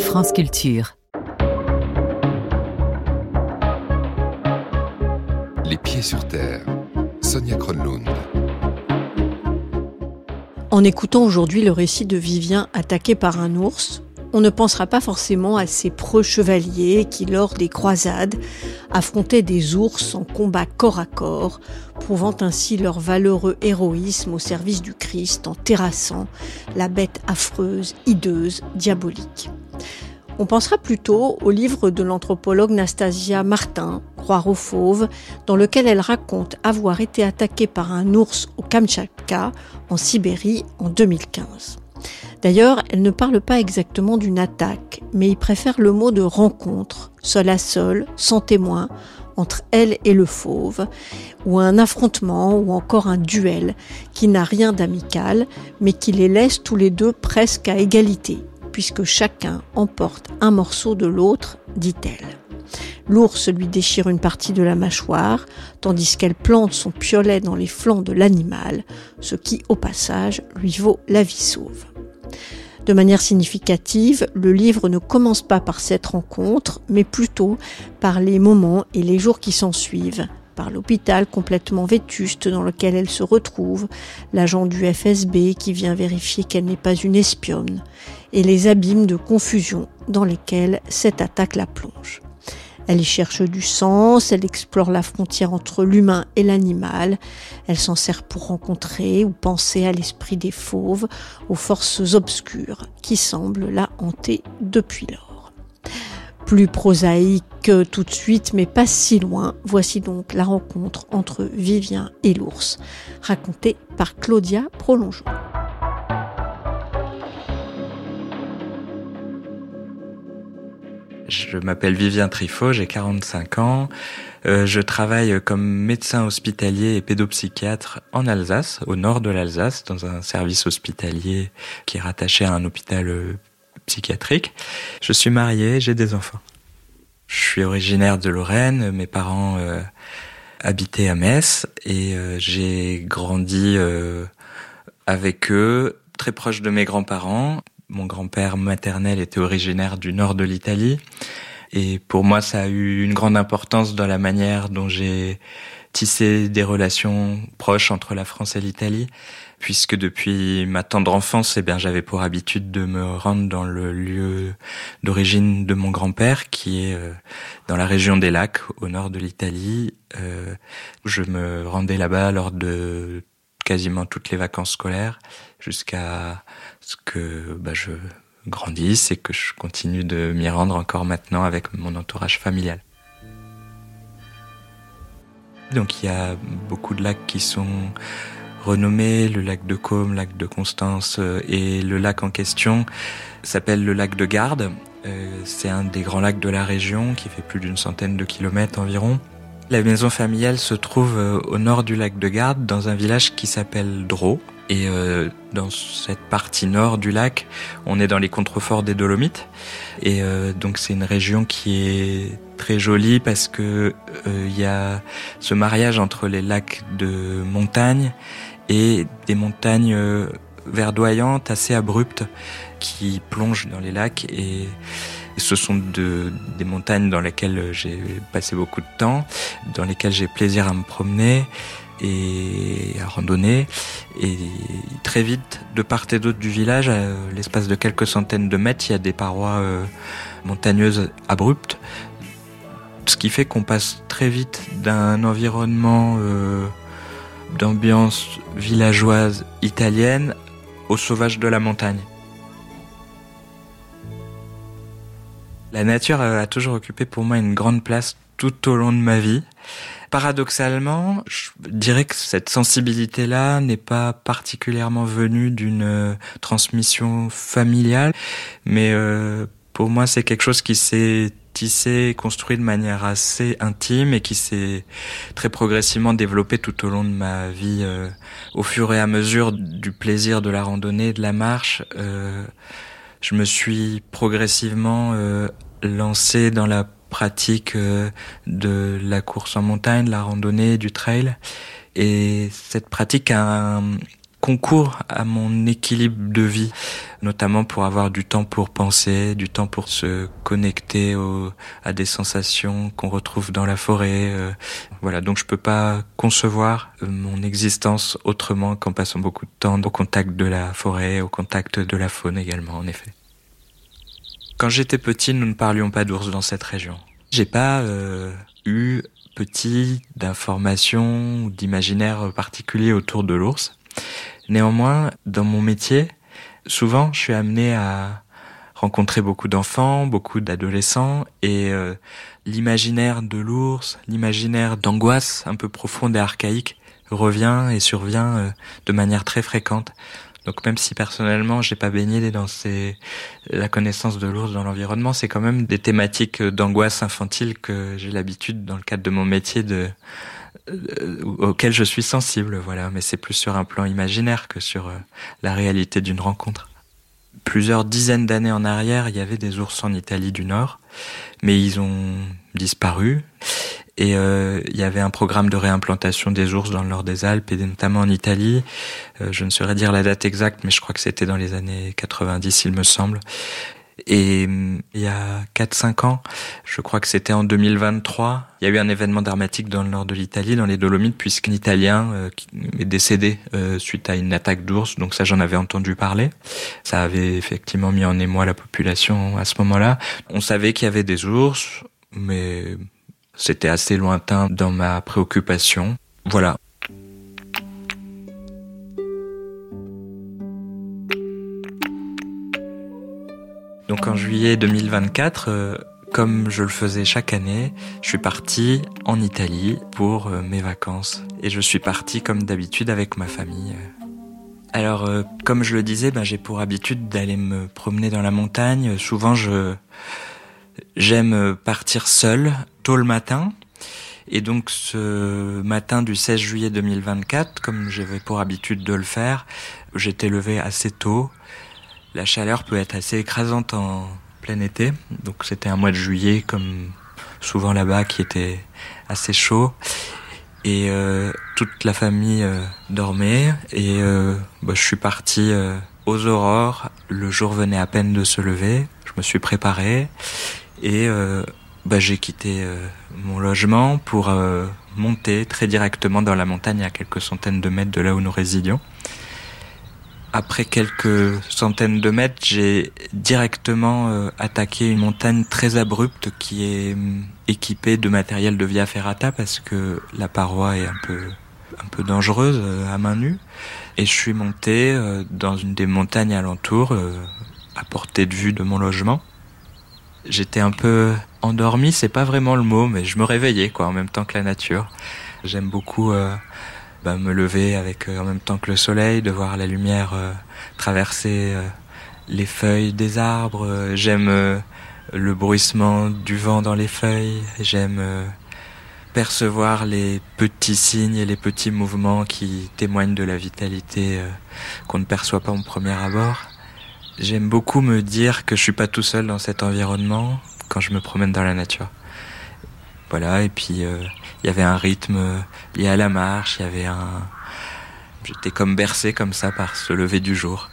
France Culture. Les pieds sur terre. Sonia Kronlund. En écoutant aujourd'hui le récit de Vivien attaqué par un ours, on ne pensera pas forcément à ces preux chevaliers qui, lors des croisades, affrontaient des ours en combat corps à corps, prouvant ainsi leur valeureux héroïsme au service du Christ en terrassant la bête affreuse, hideuse, diabolique. On pensera plutôt au livre de l'anthropologue Nastasia Martin, Croire aux fauves, dans lequel elle raconte avoir été attaquée par un ours au Kamtchatka, en Sibérie, en 2015. D'ailleurs, elle ne parle pas exactement d'une attaque, mais y préfère le mot de rencontre, seul à seul, sans témoin, entre elle et le fauve, ou un affrontement, ou encore un duel, qui n'a rien d'amical, mais qui les laisse tous les deux presque à égalité, puisque chacun emporte un morceau de l'autre, dit-elle. L'ours lui déchire une partie de la mâchoire, tandis qu'elle plante son piolet dans les flancs de l'animal, ce qui, au passage, lui vaut la vie sauve. De manière significative, le livre ne commence pas par cette rencontre, mais plutôt par les moments et les jours qui s'ensuivent, par l'hôpital complètement vétuste dans lequel elle se retrouve, l'agent du FSB qui vient vérifier qu'elle n'est pas une espionne, et les abîmes de confusion dans lesquels cette attaque la plonge. Elle y cherche du sens, elle explore la frontière entre l'humain et l'animal, elle s'en sert pour rencontrer ou penser à l'esprit des fauves, aux forces obscures qui semblent la hanter depuis lors. Plus prosaïque que tout de suite, mais pas si loin, voici donc la rencontre entre Vivien et l'ours, racontée par Claudia Prolongeau. Je m'appelle Vivien Trifot, j'ai 45 ans. Je travaille comme médecin hospitalier et pédopsychiatre en Alsace, au nord de l'Alsace, dans un service hospitalier qui est rattaché à un hôpital psychiatrique. Je suis marié, j'ai des enfants. Je suis originaire de Lorraine, mes parents habitaient à Metz et j'ai grandi avec eux, très proche de mes grands-parents. Mon grand-père maternel était originaire du nord de l'Italie et pour moi ça a eu une grande importance dans la manière dont j'ai tissé des relations proches entre la France et l'Italie, puisque depuis ma tendre enfance, j'avais pour habitude de me rendre dans le lieu d'origine de mon grand-père, qui est dans la région des Lacs, au nord de l'Italie. Je me rendais là-bas lors de quasiment toutes les vacances scolaires, jusqu'à ce que je grandisse et que je continue de m'y rendre encore maintenant avec mon entourage familial. Donc il y a beaucoup de lacs qui sont renommés, le lac de Caume, le lac de Constance, et le lac en question s'appelle le lac de Garde. C'est un des grands lacs de la région qui fait plus d'une centaine de kilomètres environ. La maison familiale se trouve au nord du lac de Garde, dans un village qui s'appelle Dreux. Et dans cette partie nord du lac, on est dans les contreforts des Dolomites. Et donc c'est une région qui est très jolie parce que y a ce mariage entre les lacs de montagne et des montagnes verdoyantes, assez abruptes, qui plongent dans les lacs. Et ce sont des montagnes dans lesquelles j'ai passé beaucoup de temps, dans lesquelles j'ai plaisir à me promener et à randonner. Et très vite, de part et d'autre du village, à l'espace de quelques centaines de mètres, il y a des parois montagneuses abruptes, ce qui fait qu'on passe très vite d'un environnement d'ambiance villageoise italienne au sauvage de la montagne. La nature a toujours occupé pour moi une grande place tout au long de ma vie. Paradoxalement, je dirais que cette sensibilité-là n'est pas particulièrement venue d'une transmission familiale, mais pour moi c'est quelque chose qui s'est tissé, construit de manière assez intime et qui s'est très progressivement développé tout au long de ma vie. Au fur et à mesure du plaisir de la randonnée, de la marche, je me suis progressivement lancé dans la pratique de la course en montagne, de la randonnée, du trail. Et cette pratique a un concourent à mon équilibre de vie, notamment pour avoir du temps pour penser, du temps pour se connecter à des sensations qu'on retrouve dans la forêt. Voilà, donc je peux pas concevoir mon existence autrement qu'en passant beaucoup de temps au contact de la forêt, au contact de la faune également, en effet. Quand j'étais petit, nous ne parlions pas d'ours dans cette région. J'ai pas eu petit d'informations ou d'imaginaire particulier autour de l'ours. Néanmoins, dans mon métier, souvent, je suis amené à rencontrer beaucoup d'enfants, beaucoup d'adolescents, et l'imaginaire de l'ours, l'imaginaire d'angoisse un peu profonde et archaïque revient et survient de manière très fréquente. Donc même si personnellement j'ai pas baigné dans la connaissance de l'ours dans l'environnement, c'est quand même des thématiques d'angoisse infantile que j'ai l'habitude dans le cadre de mon métier auquel je suis sensible, voilà. Mais c'est plus sur un plan imaginaire que sur la réalité d'une rencontre. Plusieurs dizaines d'années en arrière, il y avait des ours en Italie du Nord, mais ils ont disparu. Et il y avait un programme de réimplantation des ours dans le nord des Alpes et notamment en Italie. Je ne saurais dire la date exacte, mais je crois que c'était dans les années 90, il me semble. Et il y a 4-5 ans, je crois que c'était en 2023, il y a eu un événement dramatique dans le nord de l'Italie, dans les Dolomites, puisqu'un Italien est décédé suite à une attaque d'ours. Donc ça, j'en avais entendu parler. Ça avait effectivement mis en émoi la population à ce moment-là. On savait qu'il y avait des ours, mais c'était assez lointain dans ma préoccupation. Voilà. Donc en juillet 2024, comme je le faisais chaque année, je suis parti en Italie pour mes vacances. Et je suis parti comme d'habitude avec ma famille. Alors, comme je le disais, j'ai pour habitude d'aller me promener dans la montagne. Souvent, j'aime partir seul, tôt le matin. Et donc ce matin du 16 juillet 2024, comme j'avais pour habitude de le faire, j'étais levé assez tôt. La chaleur peut être assez écrasante en plein été. Donc c'était un mois de juillet, comme souvent là-bas, qui était assez chaud. Et toute la famille dormait. Et je suis parti aux aurores. Le jour venait à peine de se lever. Je me suis préparé. Et j'ai quitté mon logement pour monter très directement dans la montagne à quelques centaines de mètres de là où nous résidions. Après quelques centaines de mètres, j'ai directement attaqué une montagne très abrupte qui est équipée de matériel de via ferrata parce que la paroi est un peu dangereuse à main nue. Et je suis monté dans une des montagnes alentours à portée de vue de mon logement. J'étais un peu endormi, c'est pas vraiment le mot, mais je me réveillais en même temps que la nature. J'aime beaucoup me lever avec en même temps que le soleil, de voir la lumière traverser les feuilles des arbres. J'aime le bruissement du vent dans les feuilles. J'aime percevoir les petits signes et les petits mouvements qui témoignent de la vitalité qu'on ne perçoit pas au premier abord. J'aime beaucoup me dire que je suis pas tout seul dans cet environnement quand je me promène dans la nature. Voilà, et puis il y avait un rythme lié à la marche, j'étais comme bercé comme ça par ce lever du jour.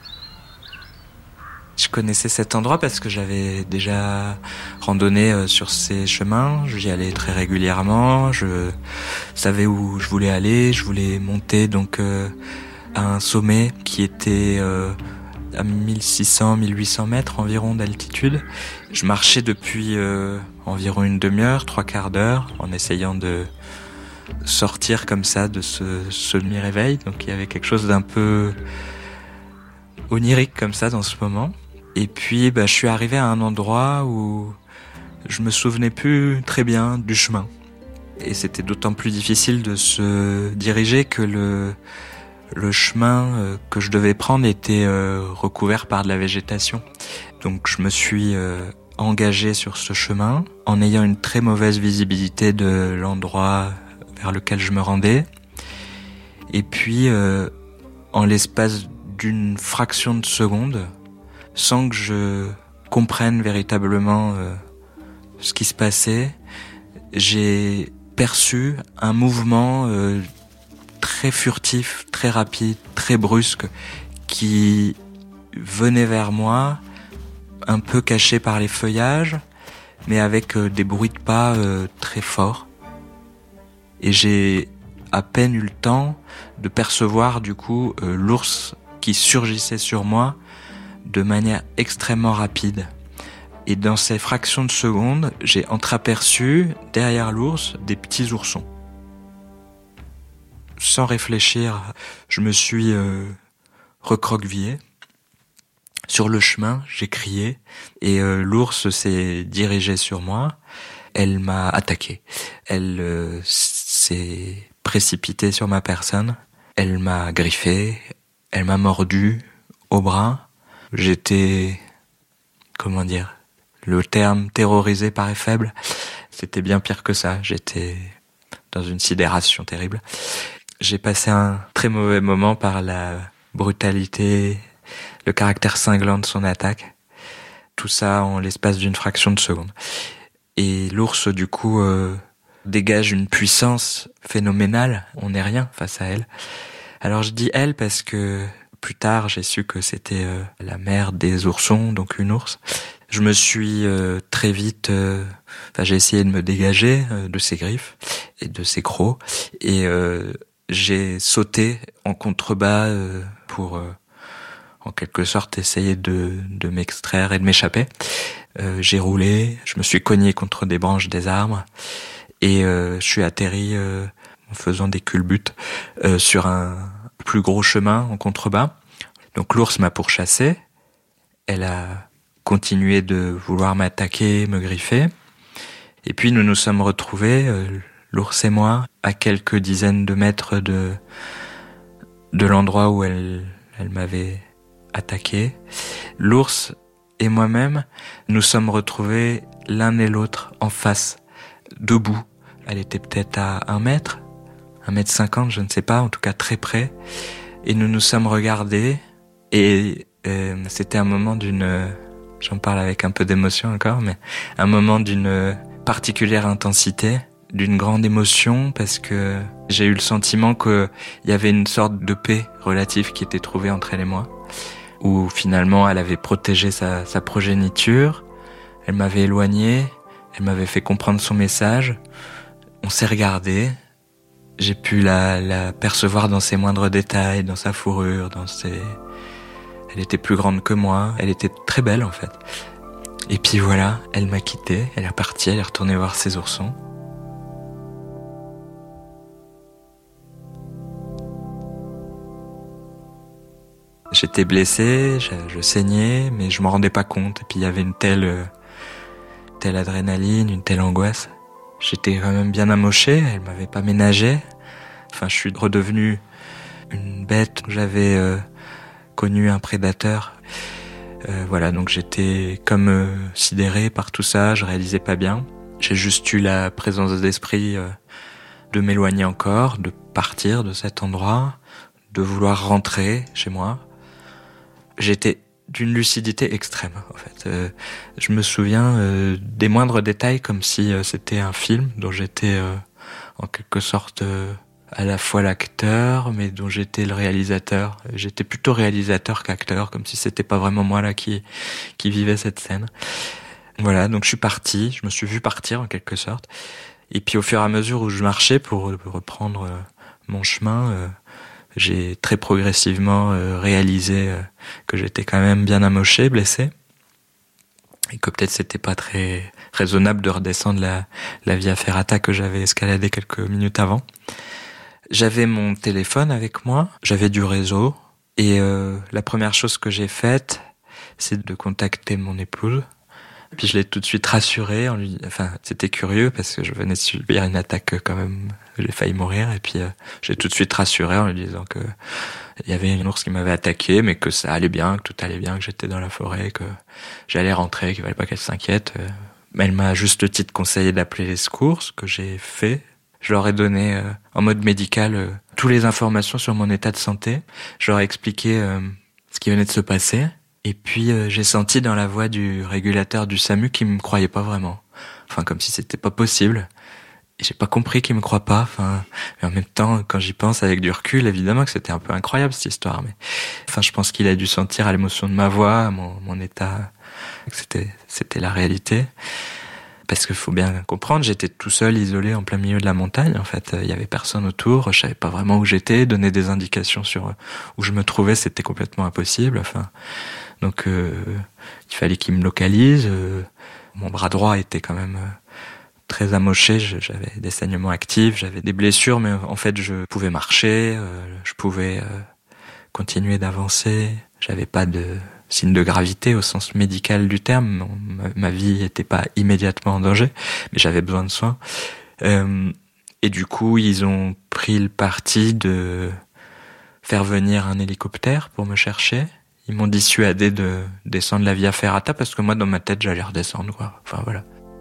Je connaissais cet endroit parce que j'avais déjà randonné sur ces chemins, j'y allais très régulièrement, je savais où je voulais aller, je voulais monter donc à un sommet qui était à 1600-1800 mètres environ d'altitude. Je marchais depuis environ une demi-heure, 3/4 d'heure, en essayant de sortir comme ça de ce semi-réveil. Donc il y avait quelque chose d'un peu onirique comme ça dans ce moment. Et puis je suis arrivé à un endroit où je me souvenais plus très bien du chemin. Et c'était d'autant plus difficile de se diriger que le chemin que je devais prendre était recouvert par de la végétation. Donc je me suis engagé sur ce chemin en ayant une très mauvaise visibilité de l'endroit vers lequel je me rendais. Et puis en l'espace d'une fraction de seconde, sans que je comprenne véritablement ce qui se passait, j'ai perçu un mouvement très furtif, très rapide, très brusque, qui venait vers moi, un peu caché par les feuillages, mais avec des bruits de pas très forts. Et j'ai à peine eu le temps de percevoir du coup l'ours qui surgissait sur moi de manière extrêmement rapide. Et dans ces fractions de secondes, j'ai entreaperçu derrière l'ours des petits oursons. Sans réfléchir, je me suis recroquevillé. Sur le chemin, j'ai crié et l'ours s'est dirigée sur moi. Elle m'a attaqué. Elle s'est précipitée sur ma personne. Elle m'a griffé. Elle m'a mordu au bras. J'étais, comment dire, le terme terrorisé paraît faible. C'était bien pire que ça. J'étais dans une sidération terrible. J'ai passé un très mauvais moment par la brutalité, le caractère cinglant de son attaque. Tout ça en l'espace d'une fraction de seconde. Et l'ours, du coup, dégage une puissance phénoménale. On n'est rien face à elle. Alors je dis elle parce que plus tard, j'ai su que c'était la mère des oursons, donc une ours. Je me suis très vite... j'ai essayé de me dégager de ses griffes et de ses crocs. Et j'ai sauté en contrebas pour... en quelque sorte essayer de m'extraire et de m'échapper. J'ai roulé, je me suis cogné contre des branches des arbres et je suis atterri en faisant des culbutes sur un plus gros chemin en contrebas. Donc l'ours m'a pourchassé, elle a continué de vouloir m'attaquer, me griffer. Et puis nous nous sommes retrouvés, l'ours et moi, à quelques dizaines de mètres de l'endroit où elle m'avait attaqué. L'ours et moi-même, nous sommes retrouvés l'un et l'autre en face, debout. Elle était peut-être à 1 mètre, 1m50, je ne sais pas, en tout cas très près. Et nous nous sommes regardés et c'était un moment d'une... j'en parle avec un peu d'émotion encore, mais un moment d'une particulière intensité, d'une grande émotion, parce que j'ai eu le sentiment qu'il y avait une sorte de paix relative qui était trouvée entre elle et moi, où finalement elle avait protégé sa progéniture, elle m'avait éloigné, elle m'avait fait comprendre son message, on s'est regardé, j'ai pu la percevoir dans ses moindres détails, dans sa fourrure, elle était plus grande que moi, elle était très belle en fait. Et puis voilà, elle m'a quitté, elle est partie, elle est retournée voir ses oursons. J'étais blessé, je saignais, mais je m'en rendais pas compte. Et puis il y avait une telle adrénaline, une telle angoisse. J'étais quand même bien amoché, elle m'avait pas ménagé. Enfin, je suis redevenu une bête. J'avais connu un prédateur. Voilà, donc j'étais comme sidéré par tout ça, je réalisais pas bien. J'ai juste eu la présence d'esprit de m'éloigner encore, de partir de cet endroit, de vouloir rentrer chez moi. J'étais d'une lucidité extrême, en fait. Je me souviens des moindres détails comme si c'était un film dont j'étais en quelque sorte à la fois l'acteur, mais dont j'étais le réalisateur. J'étais plutôt réalisateur qu'acteur, comme si c'était pas vraiment moi là qui vivais cette scène. Voilà, donc je suis parti, je me suis vu partir en quelque sorte. Et puis au fur et à mesure où je marchais pour reprendre mon chemin, j'ai très progressivement réalisé que j'étais quand même bien amoché, blessé, et que peut-être c'était pas très raisonnable de redescendre la Via Ferrata que j'avais escaladée quelques minutes avant. J'avais mon téléphone avec moi, j'avais du réseau, et la première chose que j'ai faite, c'est de contacter mon épouse. Puis je l'ai tout de suite rassurée, c'était curieux parce que je venais de subir une attaque quand même, j'ai failli mourir, et puis j'ai tout de suite rassuré en lui disant que il y avait une ours qui m'avait attaqué, mais que ça allait bien, que tout allait bien, que j'étais dans la forêt, que j'allais rentrer, qu'il fallait pas qu'elle s'inquiète. Mais elle m'a juste le titre conseillé d'appeler les secours, ce que j'ai fait. Je leur ai donné en mode médical toutes les informations sur mon état de santé. Je leur ai expliqué ce qui venait de se passer. Et puis j'ai senti dans la voix du régulateur du SAMU qu'il me croyait pas vraiment. Enfin, comme si c'était pas possible. j'ai pas compris qu'il me croit pas. Enfin, mais en même temps, quand j'y pense avec du recul, évidemment que c'était un peu incroyable cette histoire. Mais enfin, je pense qu'il a dû sentir à l'émotion de ma voix, mon état, que c'était la réalité. Parce qu'il faut bien comprendre, j'étais tout seul, isolé, en plein milieu de la montagne. En fait, il y avait personne autour. Je savais pas vraiment où j'étais. Donner des indications sur où je me trouvais, c'était complètement impossible. Enfin, donc il fallait qu'il me localise. Mon bras droit était quand même très amoché. J'avais des saignements actifs, j'avais des blessures, mais en fait, je pouvais marcher, je pouvais continuer d'avancer. J'avais pas de signe de gravité au sens médical du terme. Ma vie était pas immédiatement en danger, mais j'avais besoin de soins. Et du coup, ils ont pris le parti de faire venir un hélicoptère pour me chercher. Ils m'ont dissuadé de descendre la Via Ferrata parce que moi, dans ma tête, j'allais redescendre, quoi. Enfin, voilà.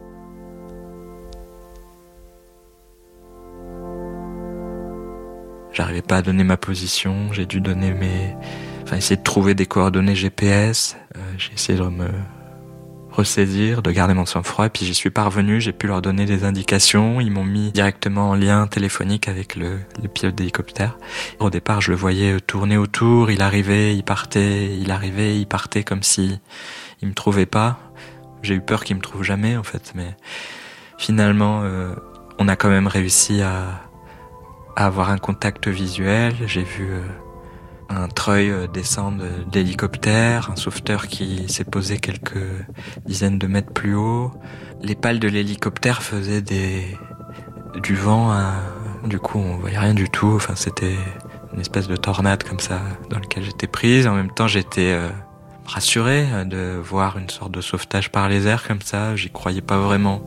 J'arrivais pas à donner ma position, j'ai dû donner essayer de trouver des coordonnées GPS, j'ai essayé de me ressaisir, de garder mon sang-froid, et puis j'y suis parvenu, j'ai pu leur donner des indications, ils m'ont mis directement en lien téléphonique avec le pilote d'hélicoptère. Au départ, je le voyais tourner autour, il arrivait, il partait comme si il me trouvait pas. J'ai eu peur qu'il me trouve jamais, en fait, mais finalement, on a quand même réussi à avoir un contact visuel. J'ai vu un treuil descendre de l'hélicoptère, un sauveteur qui s'est posé quelques dizaines de mètres plus haut. Les pales de l'hélicoptère faisaient du vent, du coup on voyait rien du tout. Enfin, c'était une espèce de tornade comme ça dans laquelle j'étais prise. En même temps, j'étais rassuré de voir une sorte de sauvetage par les airs comme ça. J'y croyais pas vraiment.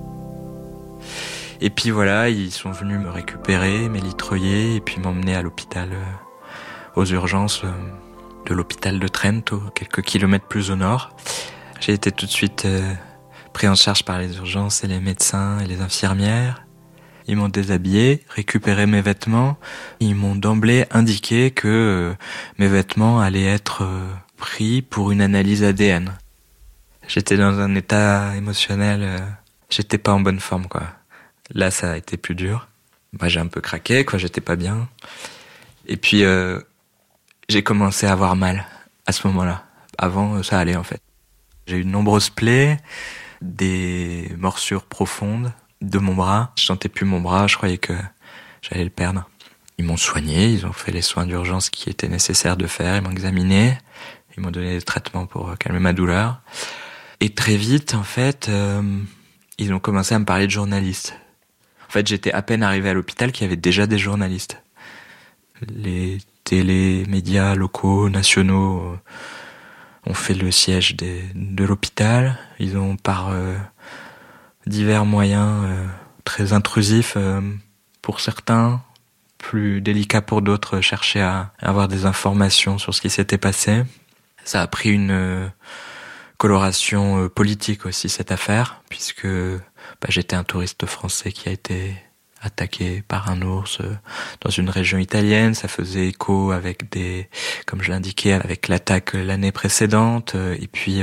Et puis voilà, ils sont venus me récupérer, m'élitreuiller et puis m'emmener à l'hôpital, aux urgences de l'hôpital de Trento, quelques kilomètres plus au nord. J'ai été tout de suite pris en charge par les urgences et les médecins et les infirmières. Ils m'ont déshabillé, récupéré mes vêtements. Ils m'ont d'emblée indiqué que mes vêtements allaient être pris pour une analyse ADN. J'étais dans un état émotionnel, j'étais pas en bonne forme, quoi. Là, ça a été plus dur. J'ai un peu craqué, quoi, j'étais pas bien. Et puis, j'ai commencé à avoir mal à ce moment-là. Avant, ça allait, en fait. J'ai eu de nombreuses plaies, des morsures profondes de mon bras. Je sentais plus mon bras, je croyais que j'allais le perdre. Ils m'ont soigné, ils ont fait les soins d'urgence qui étaient nécessaires de faire, ils m'ont examiné, ils m'ont donné des traitements pour calmer ma douleur. Et très vite, en fait, ils ont commencé à me parler de journalistes. En fait, j'étais à peine arrivé à l'hôpital qu'il y avait déjà des journalistes. Les médias locaux, nationaux, ont fait le siège de l'hôpital. Ils ont, par divers moyens très intrusifs pour certains, plus délicats pour d'autres, cherché à avoir des informations sur ce qui s'était passé. Ça a pris une coloration politique aussi, cette affaire, puisque j'étais un touriste français qui a été attaqué par un ours dans une région italienne. Ça faisait écho avec comme je l'indiquais, avec l'attaque l'année précédente. Et puis,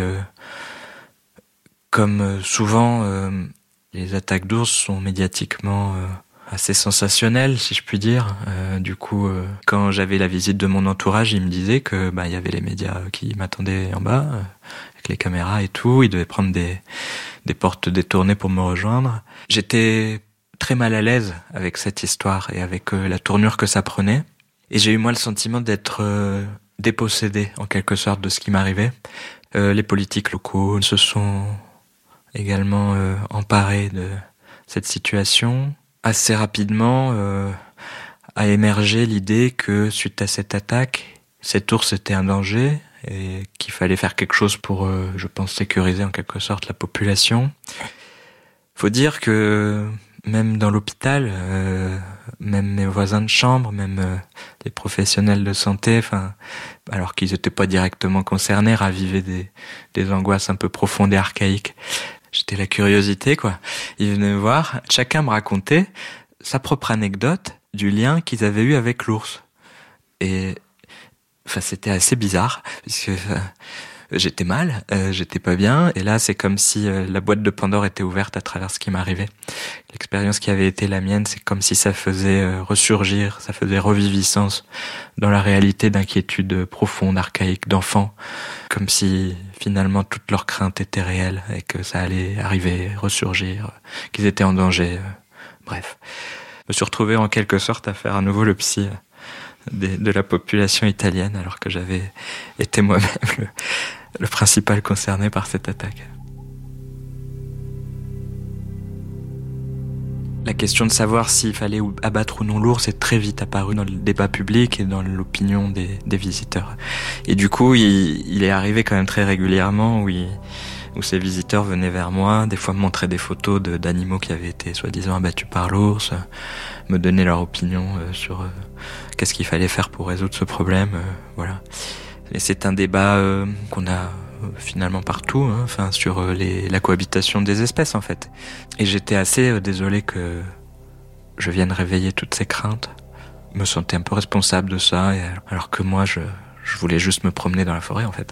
comme souvent, les attaques d'ours sont médiatiquement assez sensationnelles, si je puis dire. Du coup, quand j'avais la visite de mon entourage, ils me disaient que il y avait les médias qui m'attendaient en bas, avec les caméras et tout. Ils devaient prendre des portes détournées pour me rejoindre. J'étais très mal à l'aise avec cette histoire et avec la tournure que ça prenait. Et j'ai eu moi le sentiment d'être dépossédé en quelque sorte de ce qui m'arrivait. Les politiques locaux se sont également emparés de cette situation. Assez rapidement a émergé l'idée que suite à cette attaque, cet ours était un danger et qu'il fallait faire quelque chose pour, je pense, sécuriser en quelque sorte la population. Faut dire que même dans l'hôpital, même mes voisins de chambre, même les professionnels de santé, alors qu'ils n'étaient pas directement concernés, ravivaient des angoisses un peu profondes et archaïques. J'étais la curiosité, quoi. Ils venaient me voir, chacun me racontait sa propre anecdote du lien qu'ils avaient eu avec l'ours. Et c'était assez bizarre, puisque j'étais mal, j'étais pas bien, et là c'est comme si la boîte de Pandore était ouverte à travers ce qui m'arrivait. L'expérience qui avait été la mienne, c'est comme si ça faisait ressurgir, ça faisait reviviscence dans la réalité d'inquiétude profonde, archaïque d'enfants, comme si finalement toutes leurs craintes étaient réelles et que ça allait arriver, ressurgir, qu'ils étaient en danger. Bref, je me suis retrouvé en quelque sorte à faire à nouveau le psy de la population italienne, alors que j'avais été moi-même le principal concerné par cette attaque. La question de savoir s'il fallait abattre ou non l'ours est très vite apparue dans le débat public et dans l'opinion des visiteurs. Et du coup, il est arrivé quand même très régulièrement où ces visiteurs venaient vers moi, des fois me montraient des photos d'animaux qui avaient été soi-disant abattus par l'ours, me donner leur opinion sur qu'est-ce qu'il fallait faire pour résoudre ce problème, voilà. Et c'est un débat qu'on a finalement partout, sur la cohabitation des espèces en fait. Et j'étais assez désolé que je vienne réveiller toutes ces craintes. Je me sentais un peu responsable de ça, alors que moi je voulais juste me promener dans la forêt en fait.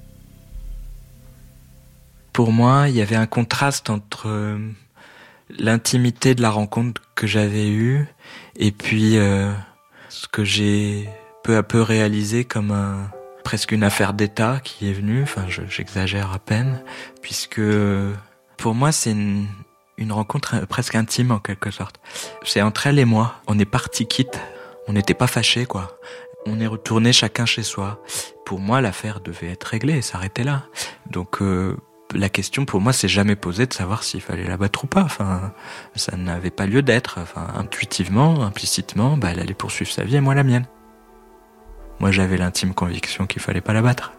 Pour moi, il y avait un contraste entre l'intimité de la rencontre que j'avais eue et puis ce que j'ai peu à peu réalisé comme presque une affaire d'État qui est venue, j'exagère à peine, puisque pour moi c'est une rencontre presque intime en quelque sorte. C'est entre elle et moi, on est partis quitte, on n'était pas fâchés quoi. On est retourné chacun chez soi. Pour moi, l'affaire devait être réglée et s'arrêter là. Donc la question pour moi s'est jamais posée de savoir s'il fallait la battre ou pas. Ça n'avait pas lieu d'être. Intuitivement, implicitement, elle allait poursuivre sa vie et moi la mienne. Moi, j'avais l'intime conviction qu'il fallait pas la battre.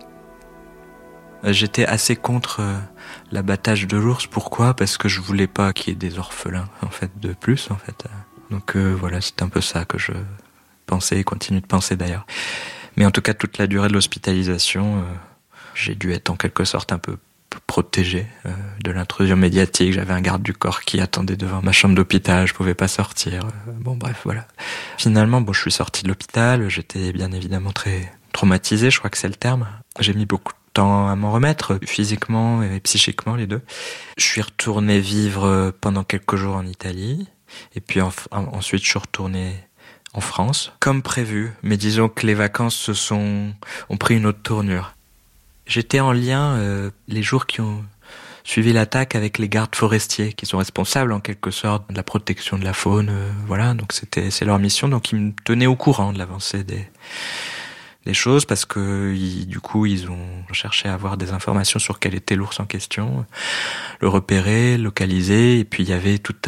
J'étais assez contre l'abattage de l'ours. Pourquoi ? Parce que je voulais pas qu'il y ait des orphelins, de plus, Donc voilà, c'est un peu ça que je pensais et continue de penser d'ailleurs. Mais en tout cas, toute la durée de l'hospitalisation, j'ai dû être en quelque sorte un peu protégé de l'intrusion médiatique. J'avais un garde du corps qui attendait devant ma chambre d'hôpital, je pouvais pas sortir. Voilà. Finalement, je suis sorti de l'hôpital, j'étais bien évidemment très traumatisé, je crois que c'est le terme. J'ai mis beaucoup de temps à m'en remettre, physiquement et psychiquement, les deux. Je suis retourné vivre pendant quelques jours en Italie, et puis ensuite je suis retourné en France, comme prévu. Mais disons que les vacances ont pris une autre tournure. J'étais en lien les jours qui ont suivi l'attaque avec les gardes forestiers qui sont responsables en quelque sorte de la protection de la faune, donc c'est leur mission, donc ils me tenaient au courant de l'avancée des choses parce que du coup ils ont cherché à avoir des informations sur quel était l'ours en question, le repérer, le localiser, et puis il y avait toute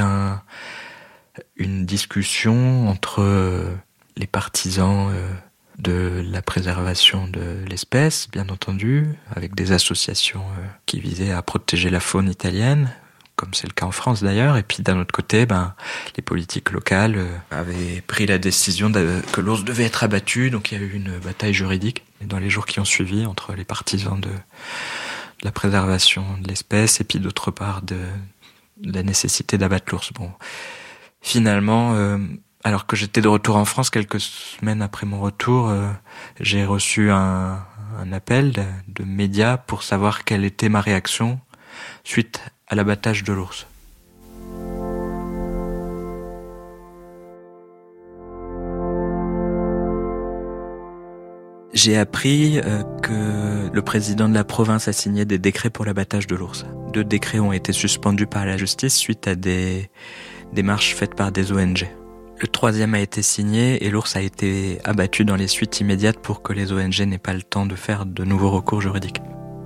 une discussion entre les partisans de la préservation de l'espèce, bien entendu, avec des associations qui visaient à protéger la faune italienne, comme c'est le cas en France d'ailleurs, et puis d'un autre côté, les politiques locales avaient pris la décision que l'ours devait être abattu, donc il y a eu une bataille juridique dans les jours qui ont suivi entre les partisans de la préservation de l'espèce et puis d'autre part de la nécessité d'abattre l'ours. Finalement, alors que j'étais de retour en France, quelques semaines après mon retour, j'ai reçu un appel de médias pour savoir quelle était ma réaction suite à l'abattage de l'ours. J'ai appris que le président de la province a signé des décrets pour l'abattage de l'ours. 2 décrets ont été suspendus par la justice suite à des démarches faites par des ONG. Le 3e a été signé et l'ours a été abattu dans les suites immédiates pour que les ONG n'aient pas le temps de faire de nouveaux recours juridiques.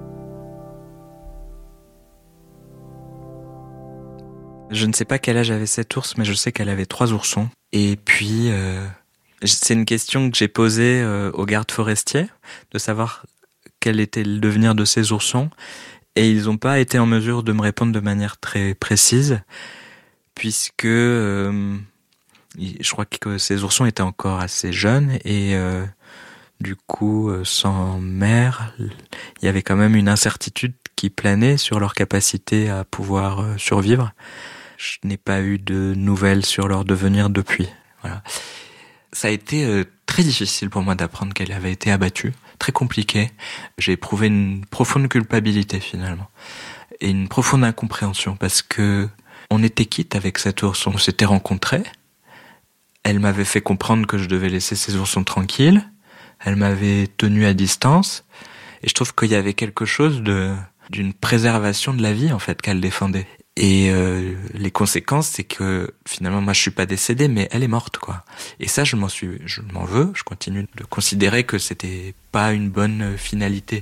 Je ne sais pas quel âge avait cet ours, mais je sais qu'elle avait 3 oursons. Et puis, c'est une question que j'ai posée aux gardes forestiers, de savoir quel était le devenir de ces oursons. Et ils n'ont pas été en mesure de me répondre de manière très précise, puisque je crois que ces oursons étaient encore assez jeunes et du coup, sans mère, il y avait quand même une incertitude qui planait sur leur capacité à pouvoir survivre. Je n'ai pas eu de nouvelles sur leur devenir depuis. Voilà. Ça a été très difficile pour moi d'apprendre qu'elle avait été abattue. très compliqué. J'ai éprouvé une profonde culpabilité finalement et une profonde incompréhension parce que on était quitte avec cet ourson. On s'était rencontrés. Elle m'avait fait comprendre que je devais laisser ces oursons tranquilles. Elle m'avait tenu à distance. Et je trouve qu'il y avait quelque chose d'une préservation de la vie, en fait, qu'elle défendait. Et les conséquences, c'est que finalement, moi, je suis pas décédé, mais elle est morte, quoi. Et ça, je m'en veux. Je continue de considérer que c'était pas une bonne finalité.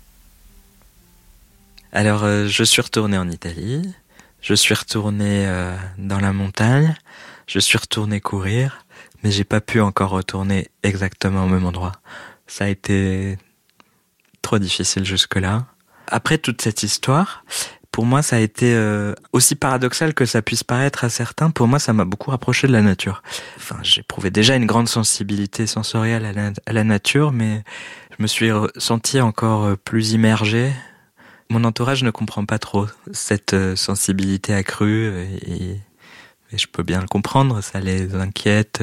Alors, je suis retourné en Italie. Je suis retourné dans la montagne. Je suis retourné courir, mais j'ai pas pu encore retourner exactement au même endroit. Ça a été trop difficile jusque-là. Après toute cette histoire, pour moi, ça a été aussi paradoxal que ça puisse paraître à certains. Pour moi, ça m'a beaucoup rapproché de la nature. Enfin, j'éprouvais déjà une grande sensibilité sensorielle à la nature, mais je me suis senti encore plus immergé. Mon entourage ne comprend pas trop cette sensibilité accrue et je peux bien le comprendre. Ça les inquiète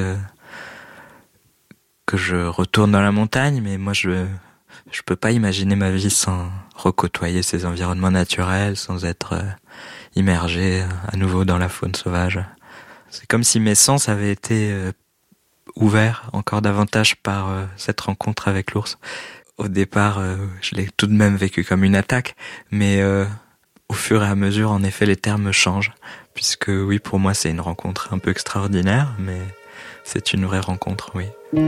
que je retourne dans la montagne, mais moi, je peux pas imaginer ma vie sans recôtoyer ces environnements naturels, sans être immergé à nouveau dans la faune sauvage. C'est comme si mes sens avaient été ouverts encore davantage par cette rencontre avec l'ours. Au départ, je l'ai tout de même vécu comme une attaque, mais au fur et à mesure, en effet, les termes changent. Puisque oui, pour moi, c'est une rencontre un peu extraordinaire, mais c'est une vraie rencontre, oui.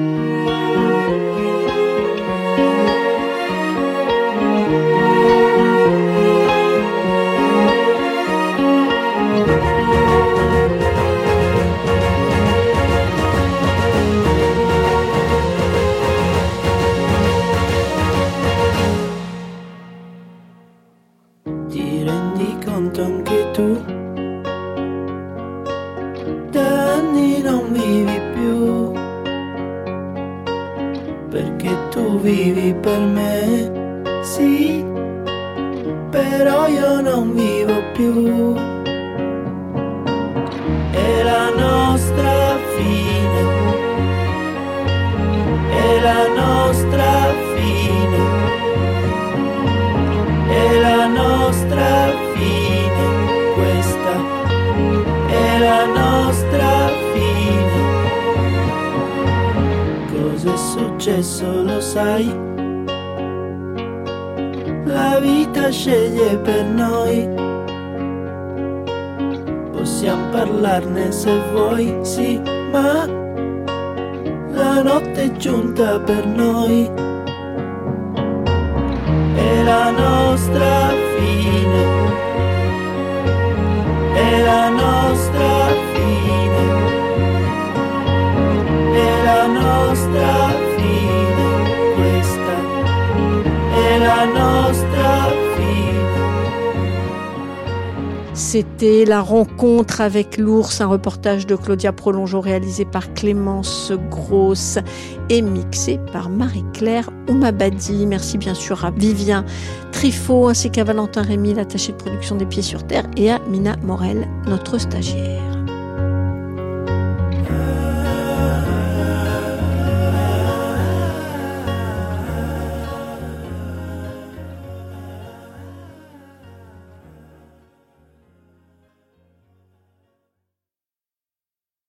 Ti rendi conto anche tu? Da anni non vivi più, perché tu vivi per me, sì, però io non vivo più. È la nostra fine, è la nostra fine, è la nostra fine, questa è la nostra fine. Cos'è successo lo sai? La vita sceglie per noi. Possiamo parlarne se vuoi, sì, ma la notte è giunta per noi. È la nostra fine, è la nostra fine, è la nostra fine, questa è la nostra fine. C'était La rencontre avec l'ours, un reportage de Claudia Prolongeau réalisé par Clémence Grosse et mixé par Marie-Claire Oumabadi. Merci bien sûr à Vivien Trifot ainsi qu'à Valentin Rémy, l'attaché de production des Pieds sur Terre, et à Mina Morel, notre stagiaire.